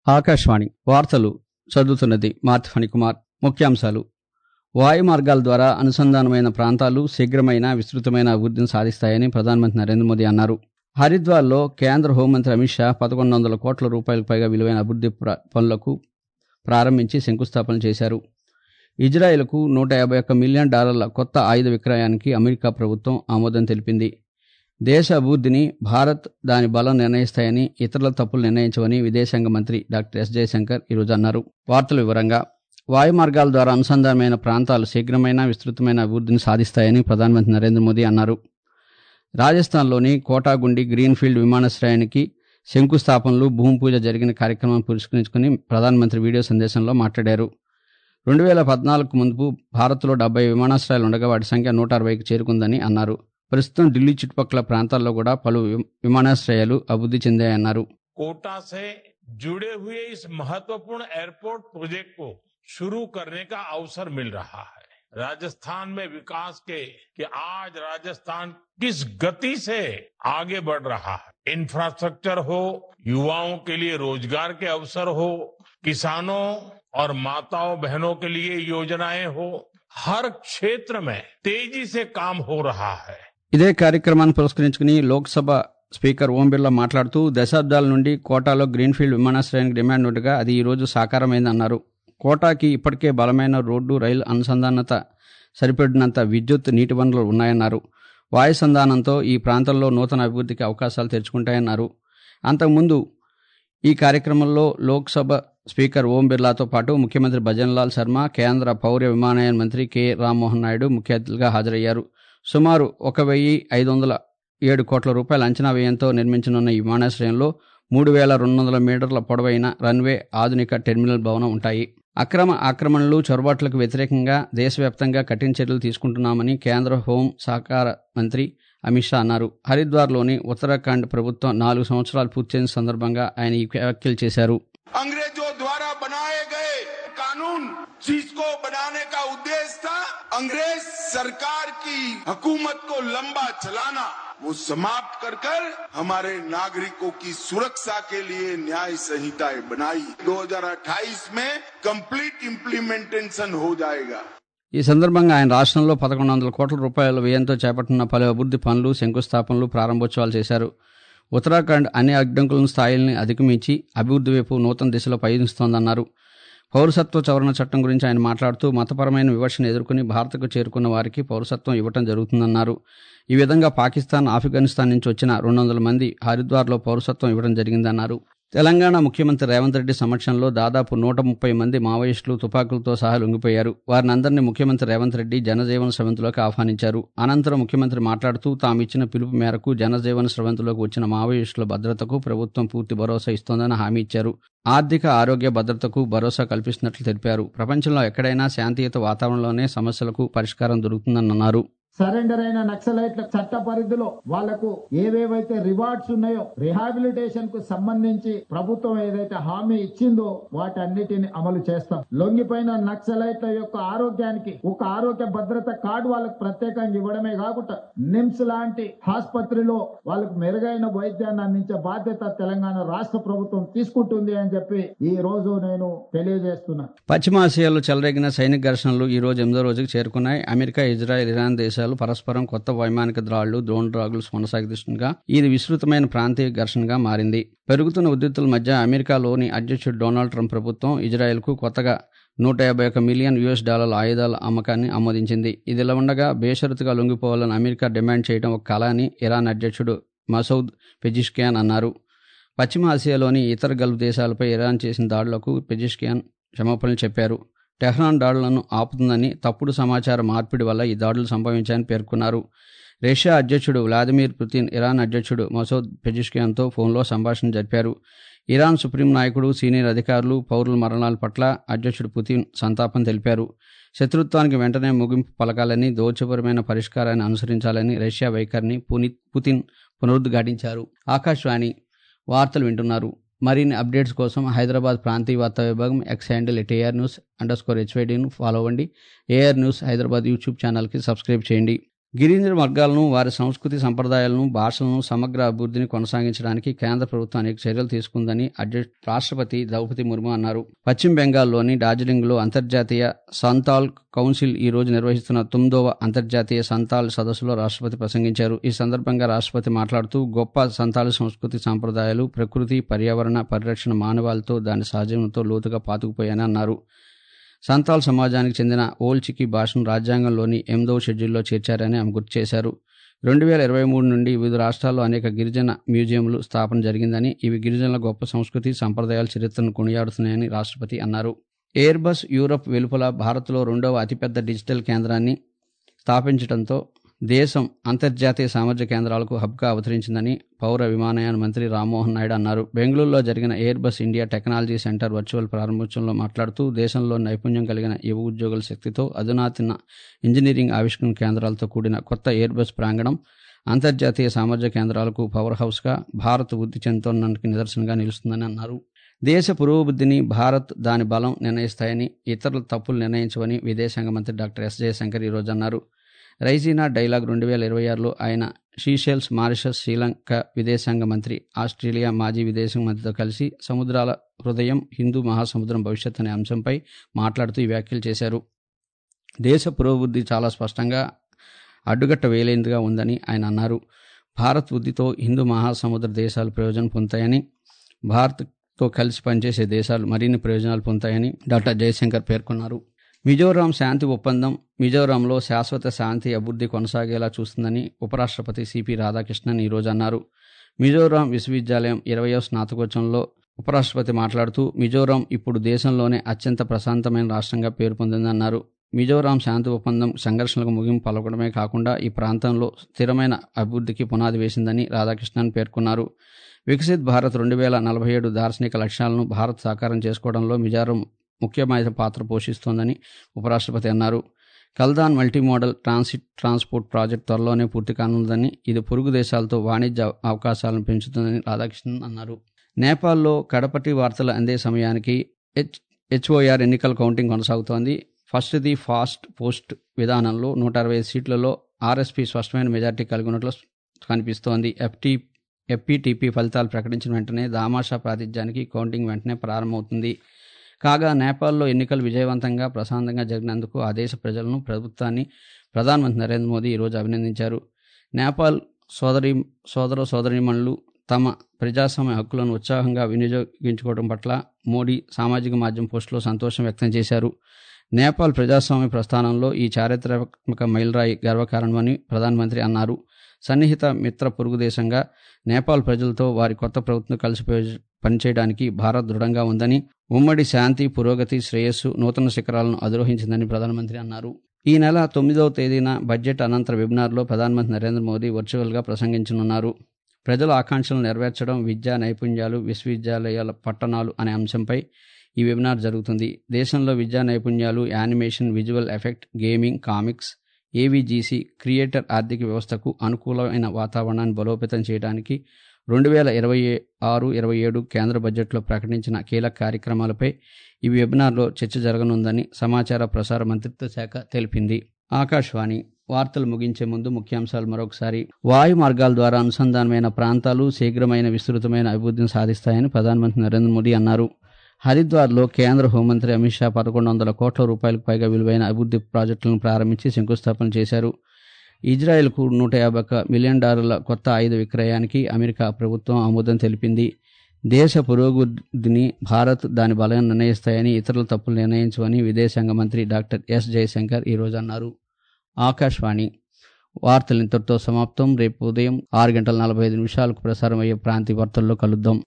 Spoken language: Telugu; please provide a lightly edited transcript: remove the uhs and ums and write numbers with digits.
ఆకాశవాణి వార్తలు చదువుతున్నది మార్తి ఫణికుమార్. ముఖ్యాంశాలు: వాయు మార్గాల ద్వారా అనుసంధానమైన ప్రాంతాలు శీఘ్రమైన విస్తృతమైన అభివృద్ధిని సాధిస్తాయని ప్రధానమంత్రి నరేంద్ర మోదీ అన్నారు. హరిద్వార్లో కేంద్ర హోంమంత్రి అమిత్ షా 1,100 కోట్ల రూపాయలకు పైగా విలువైన అభివృద్ధి పనులకు ప్రారంభించి శంకుస్థాపన చేశారు. ఇజ్రాయెల్కు $151 మిలియన్ కొత్త ఆయుధ విక్రయానికి అమెరికా ప్రభుత్వం ఆమోదం తెలిపింది. దేశ అభివృద్ధిని భారత్, దాని బలం నిర్ణయిస్తాయని, ఇతరుల తప్పులు నిర్ణయించవని విదేశాంగ మంత్రి డాక్టర్ ఎస్ జయశంకర్ ఈరోజు అన్నారు. వార్తల వివరంగా: వాయు మార్గాల ద్వారా అనుసంధానమైన ప్రాంతాలు శీఘ్రమైన విస్తృతమైన అభివృద్ధిని సాధిస్తాయని ప్రధానమంత్రి నరేంద్ర మోదీ అన్నారు. రాజస్థాన్లోని కోటా గుండి గ్రీన్ఫీల్డ్ విమానాశ్రయానికి శంకుస్థాపనలు, భూమి పూజ జరిగిన కార్యక్రమాన్ని పురస్కరించుకుని ప్రధానమంత్రి వీడియో సందేశంలో మాట్లాడారు. 2014కు ముందు భారత్లో 70 విమానాశ్రయాలు ఉండగా వాటి సంఖ్య 160కి చేరుకుందని అన్నారు. ప్రస్తుతం ఢిల్లీ చుట్టుపక్కల ప్రాంతాల్లో కూడా పలు విమానాశ్రయాలు అభివృద్ధి చెందాయన్నారు. कोटा से जुड़े हुए इस महत्वपूर्ण एयरपोर्ट प्रोजेक्ट को शुरू करने का अवसर मिल रहा है. राजस्थान में विकास कि आज राजस्थान किस गति से आगे बढ़ रहा है. इंफ्रास्ट्रक्चर हो, युवाओं के लिए रोजगार के अवसर हो, किसानों और माताओं बहनों के लिए योजनाएं हो, हर क्षेत्र में तेजी से काम हो रहा है. ఇదే కార్యక్రమాన్ని పురస్కరించుకుని లోక్సభ స్పీకర్ ఓం బిర్లా మాట్లాడుతూ, దశాబ్దాల నుండి కోటాలో గ్రీన్ఫీల్డ్ విమానాశ్రయానికి డిమాండ్ ఉండగా అది ఈ రోజు సాకారమైందన్నారు. కోటాకి ఇప్పటికే బలమైన రోడ్డు, రైలు అనుసంధానత, సరిపడినంత విద్యుత్, నీటి వనరులు ఉన్నాయన్నారు. వాయు సంధానంతో ఈ ప్రాంతంలో నూతన అభివృద్ధికి అవకాశాలు తెరుచుకుంటాయన్నారు. అంతకుముందు ఈ కార్యక్రమంలో లోక్సభ స్పీకర్ ఓం బిర్లాతో పాటు ముఖ్యమంత్రి భజన్లాల్ శర్మ, కేంద్ర పౌర విమానయాన మంత్రి కె రామ్మోహన్ నాయుడు ముఖ్య అతిథులుగా హాజరయ్యారు. సుమారు 1,507 కోట్ల రూపాయల అంచనా వ్యయంతో నిర్మించనున్న ఈ విమానాశ్రయంలో 3,200 మీటర్ల పొడవైన రన్వే, ఆధునిక టెర్మినల్ భవనం ఉంటాయి. ఆక్రమణలు, చొరబాట్లకు వ్యతిరేకంగా దేశవ్యాప్తంగా కఠిన చర్యలు తీసుకుంటున్నామని కేంద్ర హోం సహకార మంత్రి అమిత్ షా అన్నారు. హరిద్వార్లోని ఉత్తరాఖండ్ ప్రభుత్వం 4 సంవత్సరాలు పూర్తి చేసిన సందర్భంగా ఆయన ఈ వ్యాఖ్యలు చేశారు. अंग्रेजों द्वारा बनाए गए कानून जिसको बनाने का उद्देश्य था अंग्रेज सरकार की हुकूमत को लंबा चलाना, वो समाप्त कर हमारे नागरिकों की सुरक्षा के लिए न्याय संहिताएं बनाई. 2028 में कंप्लीट इम्प्लीमेंटेशन हो जाएगा. ఈ సందర్భంగా ఆయన రాష్ట్రంలో 1,100 కోట్ల రూపాయల వ్యయంతో చేపట్టిన పలు అభివృద్ధి పనులు, శంకుస్థాపనలు, ప్రారంభోత్సవాలు చేశారు. ఉత్తరాఖండ్ అన్ని అడ్డంకులను, స్థాయిల్ని అధిగమించి అభివృద్ధి వైపు నూతన దిశలో పయనిస్తోందన్నారు. పౌరసత్వ సవరణ చట్టం గురించి ఆయన మాట్లాడుతూ, మతపరమైన వివక్షను ఎదుర్కొని భారత్కు చేరుకున్న వారికి పౌరసత్వం ఇవ్వడం జరుగుతుందన్నారు. ఈ విధంగా పాకిస్తాన్, ఆఫ్ఘనిస్తాన్ నుంచి వచ్చిన 200 మంది హరిద్వార్లో పౌరసత్వం ఇవ్వడం జరిగిందన్నారు. తెలంగాణ ముఖ్యమంత్రి రేవంత్ రెడ్డి సమక్షంలో దాదాపు 130 మంది మావోయిస్టులు తుపాకులతో సహా లొంగిపోయారు. వారినందరినీ ముఖ్యమంత్రి రేవంత్ రెడ్డి జనజీవన స్రవంతిలోకి ఆహ్వానించారు. అనంతరం ముఖ్యమంత్రి మాట్లాడుతూ, తామిచ్చిన పిలుపు మేరకు జనజీవన స్రవంతిలోకి వచ్చిన మావోయిస్టుల భద్రతకు ప్రభుత్వం పూర్తి భరోసా ఇస్తోందని హామీ ఇచ్చారు. ఆర్థిక, ఆరోగ్య భద్రతకు భరోసా కల్పిస్తున్నట్లు తెలిపారు. ప్రపంచంలో ఎక్కడైనా శాంతియుత వాతావరణంలోనే సమస్యలకు పరిష్కారం దొరుకుతుందని అన్నారు. సరెండర్ అయిన నక్సలైట్ల చట్ట పరిధిలో వాళ్లకు ఏవేవైతే రివార్డ్స్ ఉన్నాయో, రిహాబిలిటేషన్ కు సంబంధించి ప్రభుత్వం ఏదైతే హామీ ఇచ్చిందో వాటన్నిటిని అమలు చేస్తాం. లొంగిపోయిన నక్సలైట్ల యొక్క ఆరోగ్యానికి ఒక ఆరోగ్య భద్రత కార్డు వాళ్ళకు ప్రత్యేకంగా ఇవ్వడమే కాకుండా నిమ్స్ లాంటి ఆసుపత్రిలో వాళ్ళకు మెరుగైన వైద్యాన్ని అందించే బాధ్యత తెలంగాణ రాష్ట్ర ప్రభుత్వం తీసుకుంటుంది అని చెప్పి ఈ రోజు నేను తెలియజేస్తున్నా. పశ్చిమాసియాలో చెలరేగిన సైనిక ఘర్షణలు ఈ రోజు 8వ రోజుకు చేరుకున్నాయి. అమెరికా, ఇజ్రాయెల్, ఇరాన్ దేశాలు పరస్పరం కొత్త వైమానిక దాడులు, డ్రోన్ దాడులు కొనసాగిస్తుండగా ఇది విస్తృతమైన ప్రాంతీయ ఘర్షణగా మారింది. పెరుగుతున్న ఉద్రిక్తతల మధ్య అమెరికాలోని అధ్యక్షుడు డొనాల్డ్ ట్రంప్ ప్రభుత్వం ఇజ్రాయెల్కు కొత్తగా $151 మిలియన్ ఆయుధాల అమ్మకాన్ని ఆమోదించింది. ఇదిలా ఉండగా బేషరతుగా లొంగిపోవాలని అమెరికా డిమాండ్ చేయడం ఒక కళ అని ఇరాన్ అధ్యక్షుడు మసౌద్ పెజిష్కియాన్ అన్నారు. పశ్చిమ ఆసియాలోని ఇతర గల్ఫ్ దేశాలపై ఇరాన్ చేసిన దాడులకు పెజిష్కియాన్ క్షమాపణలు చెప్పారు. టెహ్రాన్ దాడులను ఆపుతుందని, తప్పుడు సమాచార మార్పిడి వల్ల ఈ దాడులు సంభవించాయని పేర్కొన్నారు. రష్యా అధ్యక్షుడు వ్లాదిమిర్ పుతిన్ ఇరాన్ అధ్యక్షుడు మసౌద్ పెజిష్కియాన్తో ఫోన్లో సంభాషణ జరిపారు. ఇరాన్ సుప్రీం నాయకుడు, సీనియర్ అధికారులు పౌరుల మరణాల పట్ల అధ్యక్షుడు పుతిన్ సంతాపం తెలిపారు. శత్రుత్వానికి వెంటనే ముగింపు పలకాలని, దౌత్యపరమైన పరిష్కారాన్ని అనుసరించాలని రష్యా వైఖరిని పుతిన్ పునరుద్ఘాటించారు. ఆకాశవాణి వార్తలు వింటున్నారు. మరిన్ని అప్డేట్స్ కోసం హైదరాబాద్ ప్రాంతీయ వార్తా విభాగం ఎక్స్ హ్యాండిల్ @ARnews_HYD ఫాలో అవ్వండి. AR న్యూస్ హైదరాబాద్ యూట్యూబ్ ఛానల్కి సబ్స్క్రైబ్ చేయండి. గిరిజన వర్గాలను, వారి సంస్కృతి సంప్రదాయాలను, భాషలను, సమగ్ర అభివృద్ధిని కొనసాగించడానికి కేంద్ర ప్రభుత్వం అనేక చర్యలు తీసుకుందని రాష్ట్రపతి ద్రౌపది ముర్ము అన్నారు. పశ్చిమ బెంగాల్లోని డార్జిలింగ్లో అంతర్జాతీయ సంతాల్ కౌన్సిల్ ఈ రోజు నిర్వహిస్తున్న 9వ అంతర్జాతీయ సంతాల్ సదస్సులో రాష్ట్రపతి ప్రసంగించారు. ఈ సందర్భంగా రాష్ట్రపతి మాట్లాడుతూ గొప్ప సంతాల్ సంస్కృతి సంప్రదాయాలు, ప్రకృతి, పర్యావరణ పరిరక్షణ మానవాళితో, దాని సహజీవనంతో లోతుగా పాతుకుపోయాయని అన్నారు. సంతాల్ సమాజానికి చెందిన ఓల్ చికి భాషను రాజ్యాంగంలోని 8వ షెడ్యూల్లో చేర్చారని ఆమె గుర్తు చేశారు. 2023 నుండి వివిధ రాష్ట్రాల్లో అనేక గిరిజన మ్యూజియంలు స్థాపన జరిగిందని, ఇవి గిరిజనుల గొప్ప సంస్కృతి, సంప్రదాయాల చరిత్రను కొనియాడుతున్నాయని రాష్ట్రపతి అన్నారు. ఎయిర్బస్ యూరప్ వెలుపల భారత్లో 2వ అతిపెద్ద డిజిటల్ కేంద్రాన్ని స్థాపించడంతో దేశం అంతర్జాతీయ సామర్థ్య కేంద్రాలకు హబ్గా అవతరించిందని పౌర విమానయాన మంత్రి రామ్మోహన్ నాయుడు అన్నారు. బెంగళూరులో జరిగిన Airbus India technology centre virtual ప్రారంభోత్సవంలో మాట్లాడుతూ దేశంలో నైపుణ్యం కలిగిన యువ ఉద్యోగుల శక్తితో అధునాతన ఇంజనీరింగ్ ఆవిష్కరణ కేంద్రాలతో కూడిన కొత్త ఎయిర్బస్ ప్రాంగణం అంతర్జాతీయ సామర్థ్య కేంద్రాలకు పవర్ హౌస్గా భారత్ వృద్ధి చెందుతున్నందుకు నిదర్శనంగా నిలుస్తుందని అన్నారు. దేశ పురోభివృద్ధిని భారత్, దాని బలం నిర్ణయిస్తాయని, ఇతరుల తప్పులు నిర్ణయించవని విదేశాంగ మంత్రి డాక్టర్ ఎస్ జయశంకర్ ఈరోజు అన్నారు. రైజీనా డైలాగ్ 2026లో ఆయన సీషెల్స్, మారిషస్, శ్రీలంక విదేశాంగ మంత్రి, ఆస్ట్రేలియా మాజీ విదేశాంగ మంత్రితో కలిసి సముద్రాల హృదయం, హిందూ మహాసముద్రం భవిష్యత్ అనే అంశంపై మాట్లాడుతూ ఈ వ్యాఖ్యలు చేశారు. దేశ పురోభివృద్ధి చాలా స్పష్టంగా అడ్డుగట్ట వేయలేనిదిగా ఉందని ఆయన అన్నారు. భారత్ వృద్ధితో హిందూ మహాసముద్ర దేశాలు ప్రయోజనం పొందుతాయని, భారత్తో కలిసి పనిచేసే దేశాలు మరిన్ని ప్రయోజనాలు పొందుతాయని డాక్టర్ జయశంకర్ పేర్కొన్నారు. మిజోరాం శాంతి ఒప్పందం మిజోరాంలో శాశ్వత శాంతి, అభివృద్ధి కొనసాగేలా చూస్తుందని ఉపరాష్ట్రపతి సిపి రాధాకృష్ణన్ ఈరోజు అన్నారు. మిజోరాం విశ్వవిద్యాలయం 20వ స్నాతకోత్సవంలో ఉపరాష్ట్రపతి మాట్లాడుతూ మిజోరాం ఇప్పుడు దేశంలోనే అత్యంత ప్రశాంతమైన రాష్ట్రంగా పేరు పొందిందన్నారు. మిజోరాం శాంతి ఒప్పందం సంఘర్షణలకు ముగింపు పలకడమే కాకుండా ఈ ప్రాంతంలో స్థిరమైన అభివృద్ధికి పునాది వేసిందని రాధాకృష్ణన్ పేర్కొన్నారు. వికసిత్ భారత్ 2047 దార్శనిక లక్ష్యాలను భారత్ సాకారం చేసుకోవడంలో మిజోరాం ముఖ్యమైన పాత్ర పోషిస్తోందని ఉపరాష్ట్రపతి అన్నారు. కల్దాన్ మల్టీమోడల్ ట్రాన్స్పోర్ట్ ప్రాజెక్టు త్వరలోనే పూర్తి కానుందని, ఇది పొరుగు దేశాలతో వాణిజ్య అవకాశాలను పెంచుతుందని రాధాకృష్ణన్ అన్నారు. నేపాల్లో కడపటి వార్తలు అందే సమయానికి హెచ్ఓఆర్ ఎన్నికల కౌంటింగ్ కొనసాగుతోంది. ఫస్ట్ ది ఫాస్ట్ పోస్ట్ విధానంలో 165 సీట్లలో ఆర్ఎస్పీ స్పష్టమైన మెజార్టీ కలిగి ఉన్నట్లు కనిపిస్తోంది. ఎఫ్పీటీపీ ఫలితాలు ప్రకటించిన వెంటనే దామాషా ప్రాతిధ్యానికి కౌంటింగ్ వెంటనే ప్రారంభమవుతుంది. కాగా నేపాల్లో ఎన్నికలు విజయవంతంగా, ప్రశాంతంగా జరిగినందుకు ఆ దేశ ప్రజలను, ప్రభుత్వాన్ని ప్రధానమంత్రి నరేంద్ర మోదీ ఈరోజు అభినందించారు. నేపాల్ సోదరీమణులు తమ ప్రజాస్వామ్య హక్కులను ఉత్సాహంగా వినియోగించుకోవడం పట్ల మోడీ సామాజిక మాధ్యమం పోస్టులో సంతోషం వ్యక్తం చేశారు. నేపాల్ ప్రజాస్వామ్య ప్రస్థానంలో ఈ చారిత్రాత్మక మైలురాయి గర్వకారణమని ప్రధానమంత్రి అన్నారు. సన్నిహిత మిత్ర పొరుగు దేశంగా నేపాల్ ప్రజలతో వారి కొత్త ప్రభుత్వం కలిసి పనిచేయడానికి భారత్ దృఢంగా ఉందని, ఉమ్మడి శాంతి, పురోగతి, శ్రేయస్సు నూతన శిఖరాలను అధిరోహించిందని ప్రధానమంత్రి అన్నారు. ఈ నెల 9వ తేదీన బడ్జెట్ అనంతర వెబినార్లో ప్రధానమంత్రి నరేంద్ర మోదీ వర్చువల్గా ప్రసంగించనున్నారు. ప్రజల ఆకాంక్షలను నెరవేర్చడం, విద్యా నైపుణ్యాలు, విశ్వవిద్యాలయాల పట్టణాలు అనే అంశంపై ఈ వెబినార్ జరుగుతుంది. దేశంలో విద్యా నైపుణ్యాలు, animation, visual effect, gaming, comics, AVGC creator ఆర్థిక వ్యవస్థకు అనుకూలమైన వాతావరణాన్ని బలోపేతం చేయడానికి 2026-27 కేంద్ర బడ్జెట్లో ప్రకటించిన కీలక కార్యక్రమాలపై ఈ వెబినార్లో చర్చ జరగనుందని సమాచార ప్రసార మంత్రిత్వ శాఖ తెలిపింది. ఆకాశవాణి వార్తలు ముగించే ముందు ముఖ్యాంశాలు మరొకసారి. వాయు మార్గాల ద్వారా అనుసంధానమైన ప్రాంతాలు శీఘ్రమైన, విస్తృతమైన అభివృద్ధిని సాధిస్తాయని ప్రధానమంత్రి నరేంద్ర మోదీ అన్నారు. హరిద్వార్లో కేంద్ర హోంమంత్రి అమిత్ షా 1100 కోట్ల రూపాయలకు పైగా విలువైన అభివృద్ధి ప్రాజెక్టులను ప్రారంభించి శంకుస్థాపన చేశారు. ఇజ్రాయెల్కు $150 మిలియన్ కొత్త ఆయుధ విక్రయానికి అమెరికా ప్రభుత్వం ఆమోదం తెలిపింది. దేశ పురోభివృద్ధిని భారత్, దాని బలాన్ని నిర్ణయిస్తాయని, ఇతరుల తప్పులు నిర్ణయించవని విదేశాంగ మంత్రి డాక్టర్ ఎస్ జయశంకర్ ఈరోజు అన్నారు. ఆకాశవాణి వార్తలు ఇంతటితో సమాప్తం. రేపు ఉదయం 6:45 ప్రసారం అయ్యే ప్రాంతీయ వార్తల్లో కలుద్దాం.